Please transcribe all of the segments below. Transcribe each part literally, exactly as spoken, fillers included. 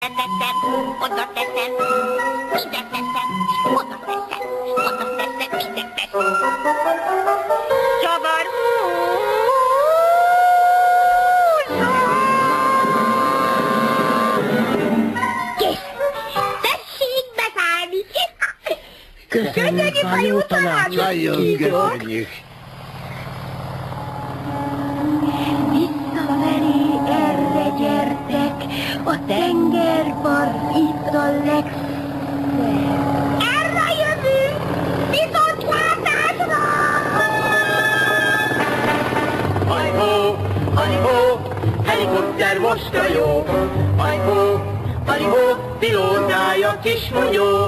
teszem, oda teszem, ide teszem, oda teszem, oda teszem, ide teszem. Csavar kész! Tessék beszállni! Köszönjük a jó tanácsot! Nagyon köszönjük! Visszafelé erre gyertek, a tengerpart itt a legszebb. Erre jövünk! Viszontlátásra! Hajhó, hajhó, helikopter most a jó! Hajhó, hajhó, pilótája kismonyó!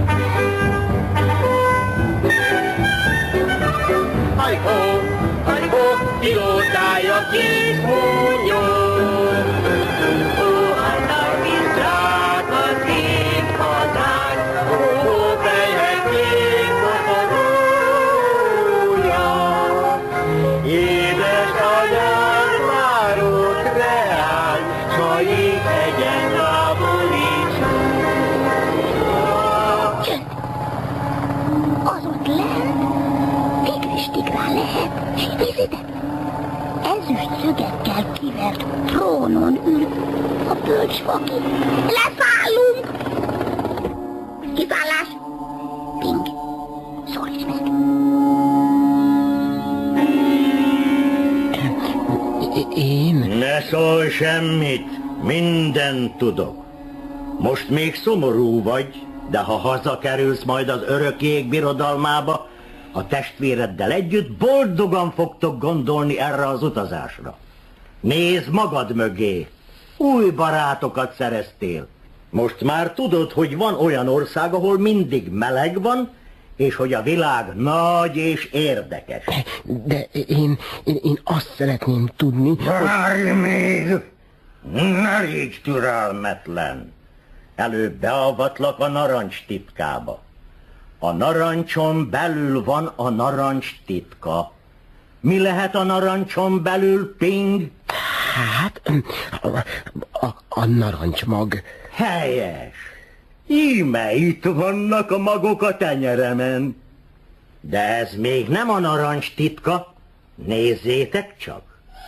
Hajhó, hajhó, pilótája kismonyó! Ó, hát kis drága szép hazánk, ó, fejhez kék koporója! Édes anyám várott reány, s a jéghegyen lábolíts. Csönd! Az ott lent tigris tigrán lehet. Nézzétek! Ezüst szögekkel kivert trónon ül a bölcsfaki. Leszállunk! Kiszállás! Ping! Szólíts meg! Én? Ne szólj semmit, mindent tudok. Most még szomorú vagy, de ha hazakerülsz majd az örök jég birodalmába, a testvéreddel együtt boldogan fogtok gondolni erre az utazásra. Nézd magad mögé, új barátokat szereztél. Most már tudod, hogy van olyan ország, ahol mindig meleg van, és hogy a világ nagy és érdekes. De én, én, én azt szeretném tudni... Várj még! Ne légy türelmetlen! Előbb beavatlak a narancs titkába. A narancson belül van a narancs titka. Mi lehet a narancson belül, Ping? Hát, a, a, a narancsmag. Helyes! Íme itt vannak a magok a tenyeremen. De ez még nem a narancs titka. Nézzétek csak!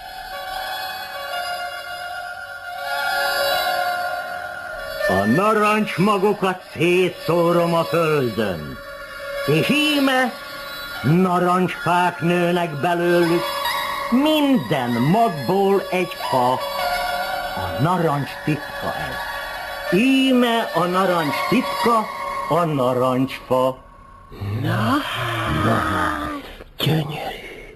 A narancsmagokat szétszórom a földön, és íme narancsfák nőnek belőlük, minden magból egy fa. A narancs titka ez. Íme a narancs titka, a narancsfa. Na, na, gyönyörű.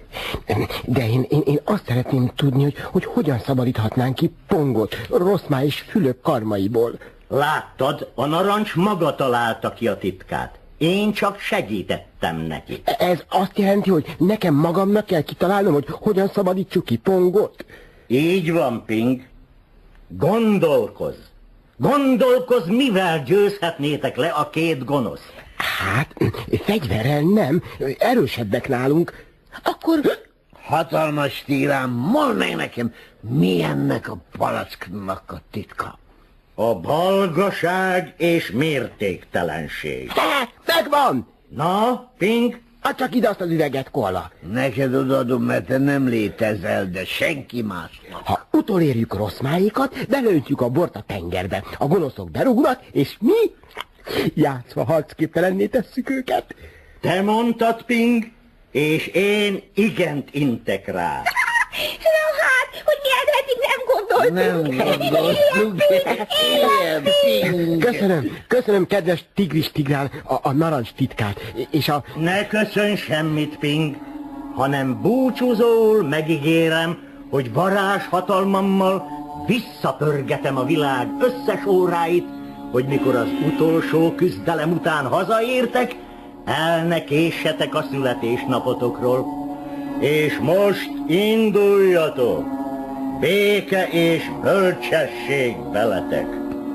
De én, én, én azt szeretném tudni, hogy, hogy hogyan szabadíthatnánk ki Pongot, Rosszmá és Fülöp karmaiból. Láttad, a narancs maga találta ki a titkát. Én csak segítettem neki. Ez azt jelenti, hogy nekem magamnak kell kitalálnom, hogy hogyan szabadítsuk ki Pongot? Így van, Ping. Gondolkozz. Gondolkozz, mivel győzhetnétek le a két gonosz. Hát, fegyverrel nem, erősebbek nálunk. Akkor... Hatalmas tírám, mondd meg nekem, mi ennek a palacknak a titka? A balgaság és mértéktelenség. He, megvan! Na, Ping? Hát csak ide azt az üveget, Koala. Neked odaadom, mert te nem létezel, de senki más. Ha utolérjük Rosszmáékat, belöntjük a bort a tengerbe. A gonoszok berúgnak, és mi? Játszva harcképtelenné tesszük őket. Te mondtad, Ping, és én igent intek rá. Na hát, hogy mi eddig nem gondoltunk. Nem gondoltunk. Ilyen, Ping. Köszönöm, köszönöm, kedves tigris tigrán, a, a narancs titkát, és a... Ne köszönj semmit, Ping, hanem búcsúzól megígérem, hogy varázshatalmammal visszapörgetem a világ összes óráit, hogy mikor az utolsó küzdelem után hazaértek, el ne késsetek a születésnapotokról. És most induljatok! Béke és bölcsesség veletek!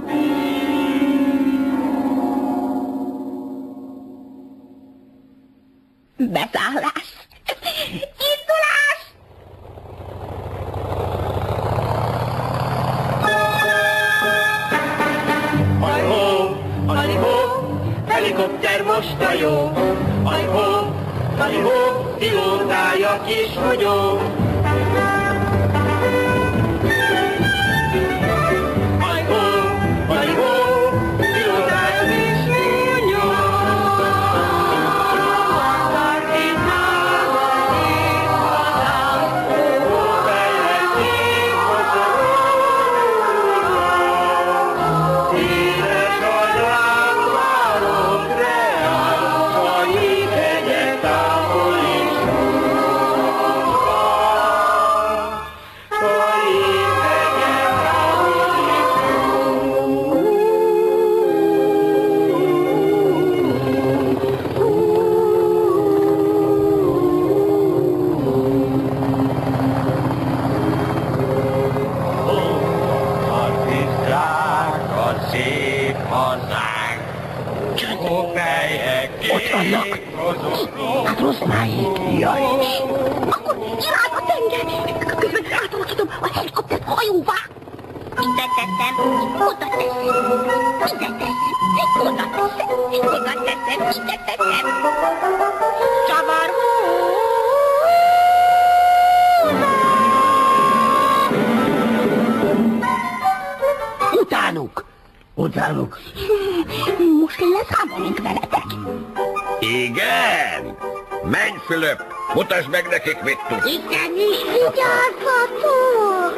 Beszállás! Indulás! helikopter most a jó. Ajhó, ajhó, pilótája kis hogyó. Ajhó, ajhó, pilótája kis hogyó. Aztán én házat én hazám, ó, fejlett én hazam. Édes anyám, várok reám, annyi hegyek távol is annyi hegyek távol is szép hazánk, ó, fejek Ott vannak. Hát Roszmáék. Jaj. Akkor irány a tenger! Közben átalakítom a helikoptert hajóvá! Ide teszem, oda teszem, ide teszem, oda teszem, oda teszem, ide teszem. Csavar! Utánuk. Utánuk. Most leszámolunk veletek. Igen! Menj, Fülöp! Mutasd meg nekik, mit tudsz! Igenis, vigyázzatok!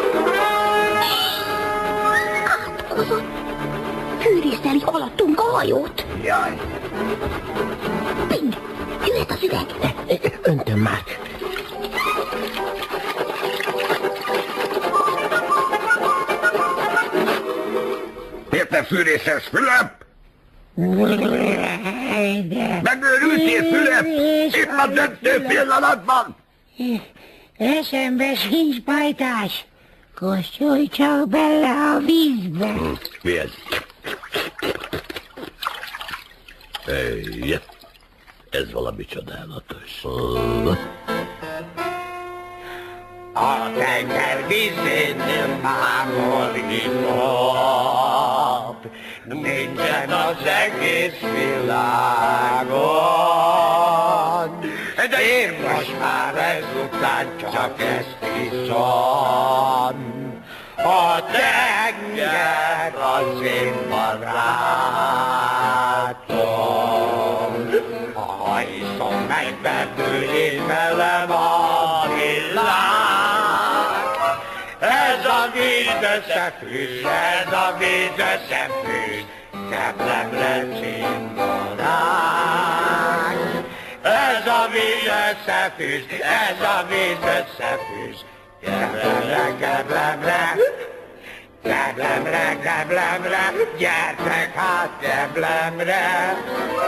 Átkozott. Fűrészeli alattunk a hajót. Jaj. Ping! Jöhet az üveg! Öntöm már. Miért nem fűrészelsz, Fülöp? Megőrültél, Fülöp? Itt a döntő pillanatban! Eszembe sincs, pajtás. Kóstolj csak bele a vízbe. Hm, mi ez? Ej, ez valami csodálatos. A tenger vízén mámol nyitott, nincsen az egész világon. De én most már ezután csak ezt hiszem, a tenger az én barátom. Ha hiszom, megbedül én velem a világ. Ez a víz összefűz, ez a víz összefűz, keblemre cimborák. Ez a víz összefűz, ez a víz összefűz, keblemre, keblemre, keblemre, keblemre, gyertek hát keblemre.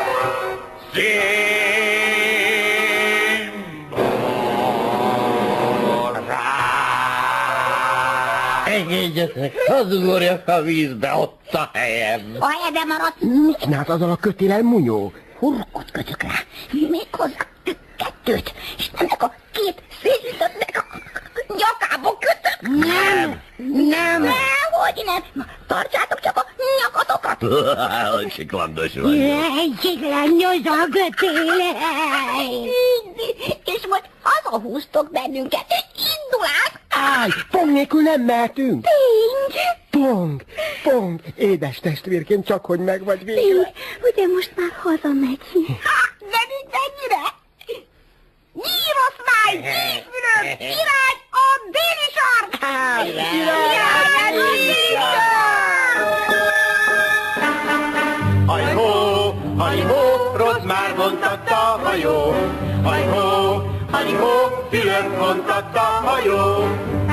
Cimborák. Engedjetek, hadd ugorjak a vízbe, ott a helyem. A helyedbe maradt, Mit csinált azzal a kötéllel, Munyó? hurkot kötök rá, méghozzá kettőt, és ennek a két szédütöttnek a nyakába kötök. Nem, nem. Nehogy nem, na, tartsátok csak a nyakatokat. Hogy siklandos vagy. Egy csiklangyos a kötéle. És majd hazahúztok bennünket. Indulás! Állj, Pong nélkül nem mehetünk. Ping! Pong, Pong, édes testvérként csak, hogy meg vagy végül. Ping, ugye most már hazamegyünk. De mit mennyire? Nyírosz már, nyífülöm! Irány a déli sark! Irány a déli sark! Ajhó, ajhó, rossz már vontatta a hajó. Ajhó, ajhó, Fülöp vontatta a hajó.